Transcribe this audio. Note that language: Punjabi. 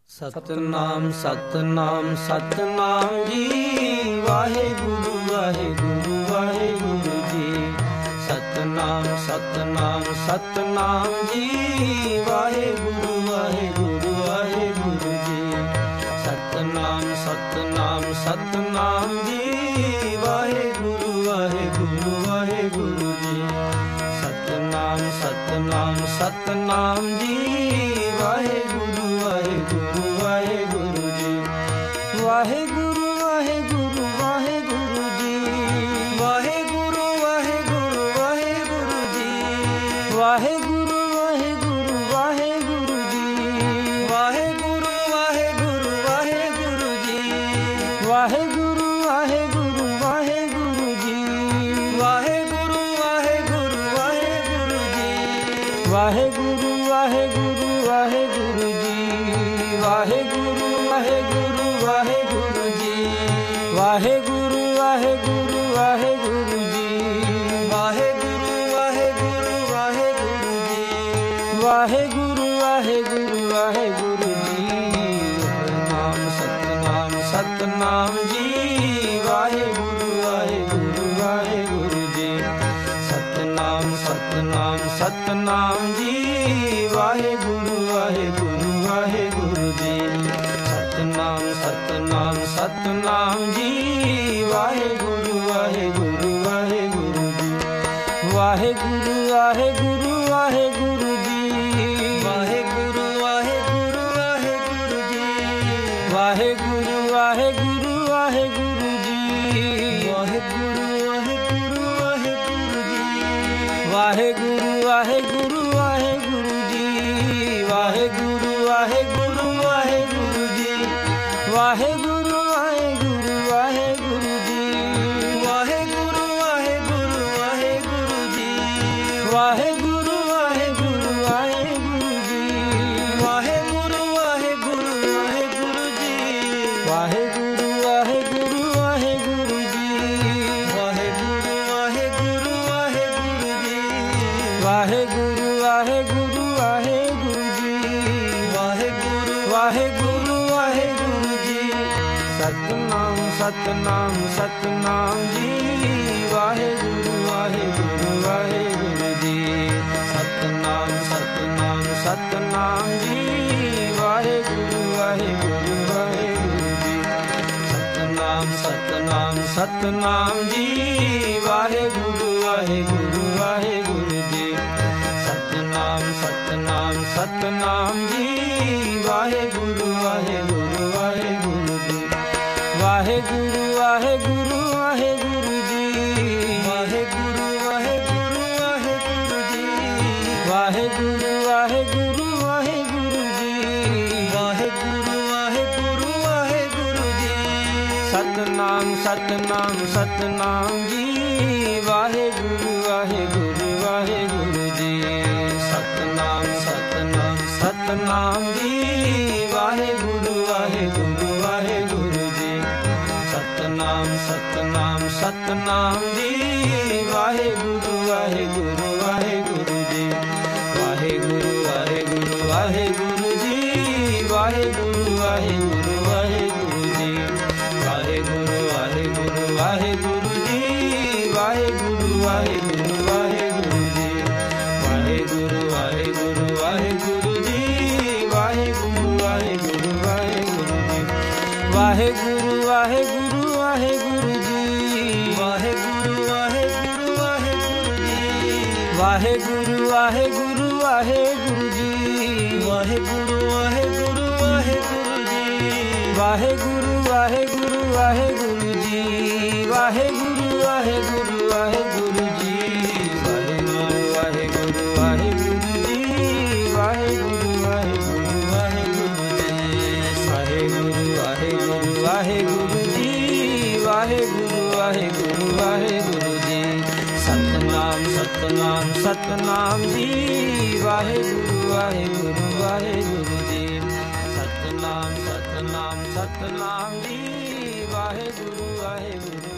ਸਤਨਾਮ ਸਤਨਾਮ ਸਤਨਾਮ ਜੀ। ਵਾਹਿਗੁਰੂ ਵਾਹਿਗੁਰੂ ਵਾਹਿਗੁਰੂ ਜੀ। ਸਤਨਾਮ ਸਤਨਾਮ ਸਤਨਾਮ ਜੀ। ਵਾਹਿਗੁਰੂ ਵਾਹਿਗੁਰੂ ਵਾਹਿਗੁਰੂ ਜੀ। ਸਤਨਾਮ ਸਤਨਾਮ ਸਤਨਾਮ ਜੀ। ਵਾਹਿਗੁਰੂ ਵਾਹਿਗੁਰੂ ਵਾਹਿਗੁਰੂ ਜੀ। ਸਤਨਾਮ ਸਤਨਾਮ ਸਤਨਾਮ ਜੀ। ਵਾਹਿਗੁਰੂ ਵਾਹਿਗੁਰੂ ਵਾਹਿਗੁਰੂ ਜੀ। ਵਾਹਿਗੁਰੂ ਵਾਹਿਗੁਰੂ ਵਾਹਿਗੁਰੂ ਜੀ। ਵਾਹਿਗੁਰੂ ਵਾਹਿਗੁਰੂ ਵਾਹਿਗੁਰੂ ਜੀ। ਵਾਹਿਗੁਰੂ ਵਾਹਿਗੁਰੂ ਵਾਹਿਗੁਰੂ ਜੀ। ਵਾਹਿਗੁਰੂ ਵਾਹਿਗੁਰੂ ਵਾਹਿਗੁਰੂ ਜੀ। ਵਾਹਿਗੁਰੂ ਵਾਹਿਗੁਰੂ ਵਾਹਿਗੁਰੂ ਜੀ। ਵਾਹਿਗੁਰੂ ਵਾਹਿਗੁਰੂ ਵਾਹਿਗੁਰੂ ਜੀ। ਵਾਹਿਗੁਰੂ ਵਾਹਿਗੁਰੂ ਵਾਹਿਗੁਰੂ ਜੀ। ਵਾਹਿਗੁਰੂ ਵਾਹਿਗੁਰੂ ਵਾਹਿਗੁਰੂ ਜੀ। ਵਾਹਿਗੁਰੂ ਵਾਹਿਗੁਰੂ ਵਾਹਿਗੁਰੂ ਜੀ। ਵਾਹਿਗੁਰੂ ਵਾਹਿਗੁਰੂ ਵਾਹਿਗੁਰੂ ਜੀ। ਵਾਹਿਗੁਰੂ ਵਾਹਿਗੁਰੂ ਵਾਹਿਗੁਰੂ ਜੀ। ਨਾਮ ਸਤਨਾਮ ਸਤਨਾਮ ਜੀ। ਵਾਹਿਗੁਰੂ ਵਾਹਿਗੁਰੂ ਵਾਹਿਗੁਰੂ ਜੀ। ਸਤਨਾਮ ਸਤਨਾਮ ਸਤਨਾਮ ਜੀ। ਵਾਹਿਗੁਰੂ ਵਾਹਿਗੁਰੂ ਵਾਹਿਗੁਰੂ ਜੀ। ਸਤਨਾਮ ਸਤਨਾਮ ਸਤਨਾਮ ਜੀ। ਵਾਹਿਗੁਰੂ ਵਾਹਿਗੁਰੂ ਵਾਹਿਗੁਰੂ ਜੀ। ਵਾਹਿਗੁਰੂ ਵਾਹਿਗੁਰੂ ਵਾਹਿਗੁਰੂ ਜੀ। ਵਾਹਿਗੁਰੂ ਵਾਹਿਗੁਰੂ ਵਾਹਿਗੁਰੂ ਜੀ। ਵਾਹਿਗੁਰੂ ਵਾਹਿਗੁਰੂ ਵਾਹਿਗੁਰੂ ਜੀ। ਵਾਹਿਗੁਰੂ ਵਾਹਿਗੁਰੂ ਵਾਹਿਗੁਰੂ ਜੀ। ਵਾਹਿਗੁਰੂ ਵਾਹਿਗੁਰੂ ਵਾਹਿਗੁਰੂ ਜੀ। ਵਾਹਿਗੁਰੂ ਵਾਹਿਗੁਰੂ ਵਾਹਿਗੁਰੂ ਜੀ। ਵਾਹਿਗੁਰੂ ਵਾਹਿਗੁਰੂ ਵਾਹਿਗੁਰੂ ਜੀ। ਵਾਹਿਗੁਰੂ ਵਾਹਿਗੁਰੂ ਵਾਹਿਗੁਰੂ ਜੀ। ਵਾਹਿਗੁਰੂ ਵਾਹਿਗੁਰੂ ਵਾਹਿਗੁਰੂ ਜੀ। ਵਾਹਿਗੁਰੂ ਵਾਹਿਗੁਰੂ ਵਾਹਿਗੁਰੂ ਜੀ। ਵਾਹਿਗੁਰੂ ਵਾਹਿਗੁਰੂ ਵਾਹਿਗੁਰੂ ਜੀ। ਵਾਹਿਗੁਰੂ ਵਾਹਿਗੁਰੂ ਵਾਹਿਗੁਰੂ ਜੀ। ਵਾਹਿਗੁਰੂ ਵਾਹਿਗੁਰੂ ਵਾਹਿਗੁਰੂ ਜੀ। ਵਾਹਿਗੁਰੂ ਵਾਹਿਗੁਰੂ ਵਾਹਿਗੁਰੂ ਜੀ। ਸਤਨਾਮ ਸਤਨਾਮ ਸਤਨਾਮ ਜੀ। ਵਾਹਿਗੁਰੂ ਵਾਹਿਗੁਰੂ ਵਾਹਿਗੁਰੂ ਜੀ। ਸਤਨਾਮ ਸਤਨਾਮ ਸਤਨਾਮ ਜੀ। ਵਾਹਿਗੁਰੂ ਵਾਹਿਗੁਰੂ ਵਾਹਿਗੁਰੂ ਜੀ। ਸਤਨਾਮ ਸਤਨਾਮ ਸਤਨਾਮ ਜੀ। ਵਾਹਿਗੁਰੂ ਵਾਹਿਗੁਰੂ ਵਾਹਿਗੁਰੂ ਜੀ। ਸਤਨਾਮ ਸਤਨਾਮ ਸਤਨਾਮ ਜੀ। ਵਾਹਿਗੁਰੂ ਵਾਹਿਗੁਰੂ ਵਾਹਿਗੁਰੂ ਜੀ। ਵਾਹਿਗੁਰੂ ਵਾਹਿਗੁਰੂ ਵਾਹਿਗੁਰੂ ਜੀ। ਵਾਹਿਗੁਰੂ ਵਾਹਿਗੁਰੂ ਵਾਹਿਗੁਰੂ ਜੀ। ਵਾਹਿਗੁਰੂ ਵਾਹਿਗੁਰੂ ਵਾਹਿਗੁਰੂ ਜੀ। ਵਾਹਿਗੁਰੂ ਵਾਹਿਗੁਰੂ ਵਾਹਿਗੁਰੂ ਜੀ। ਸਤਨਾਮ ਸਤਨਾਮ ਸਤਨਾਮ ਜੀ। ਵਾਹਿਗੁਰੂ ਵਾਹਿਗੁਰੂ ਵਾਹਿਗੁਰੂ ਜੀ। ਸਤਨਾਮ ਸਤਨਾਮ ਸਤਨਾਮ ਜੀ। ਵਾਹਿਗੁਰੂ ਵਾਹਿਗੁਰੂ ਵਾਹਿਗੁਰੂ ਜੀ। ਸਤਨਾਮ ਸਤਨਾਮ ਸਤਨਾਮ ਜੀ। ਵਾਹਿਗੁਰੂ ਵਾਹਿਗੁਰੂ ਵਾਹਿਗੁਰੂ ਜੀ। ਵਾਹਿਗੁਰੂ ਵਾਹਿਗੁਰੂ ਵਾਹਿਗੁਰੂ ਜੀ। ਵਾਹਿਗੁਰੂ ਵਾਹਿਗੁਰੂ ਵਾਹਿਗੁਰੂ ਜੀ। ਵਾਹਿਗੁਰੂ ਵਾਹਿਗੁਰੂ ਵਾਹਿਗੁਰੂ ਜੀ। ਵਾਹਿਗੁਰੂ ਵਾਹਿਗੁਰੂ ਵਾਹਿਗੁਰੂ ਜੀ। ਵਾਹਿਗੁਰੂ ਵਾਹਿਗੁਰੂ ਵਾਹਿਗੁਰੂ ਜੀ। ਵਾਹਿਗੁਰੂ ਵਾਹਿਗੁਰੂ ਵਾਹਿਗੁਰੂ ਜੀ। ਵਾਹਿਗੁਰੂ ਵਾਹਿਗੁਰੂ ਵਾਹਿਗੁਰੂ ਜੀ। ਵਾਹਿਗੁਰੂ ਵਾਹਿਗੁਰੂ ਵਾਹਿਗੁਰੂ ਜੀ। ਵਾਹਿਗੁਰੂ ਵਾਹਿਗੁਰੂ ਵਾਹਿਗੁਰੂ ਜੀ। ਵਾਹਿਗੁਰੂ ਵਾਹਿਗੁਰੂ ਵਾਹਿਗੁਰੂ ਜੀ। ਵਾਹਿਗੁਰੂ ਵਾਹਿਗੁਰੂ ਵਾਹਿਗੁਰੂ ਜੀ। ਵਾਹਿਗੁਰੂ ਵਾਹਿਗੁਰੂ ਵਾਹਿਗੁਰੂ ਜੀ। ਵਾਹਿਗੁਰੂ ਵਾਹਿਗੁਰੂ ਵਾਹਿਗੁਰੂ ਜੀ। ਵਾਹਿਗੁਰੂ ਵਾਹਿਗੁਰੂ ਵਾਹਿਗੁਰੂ ਜੀ। ਵਾਹਿਗੁਰੂ ਵਾਹਿਗੁਰੂ ਵਾਹਿਗੁਰੂ ਜੀ। ਵਾਹਿਗੁਰੂ ਵਾਹਿਗੁਰੂ ਵਾਹਿਗੁਰੂ ਜੀ। ਸਤਨਾਮ ਸਤਨਾਮ ਸਤਨਾਮ ਜੀ। ਵਾਹਿਗੁਰੂ ਵਾਹਿਗੁਰੂ ਵਾਹਿਗੁਰੂ ਜੀ। ਸਤਨਾਮ ਸਤਨਾਮ ਸਤਨਾਮ ਜੀ। ਵਾਹਿਗੁਰੂ ਵਾਹਿਗੁਰੂ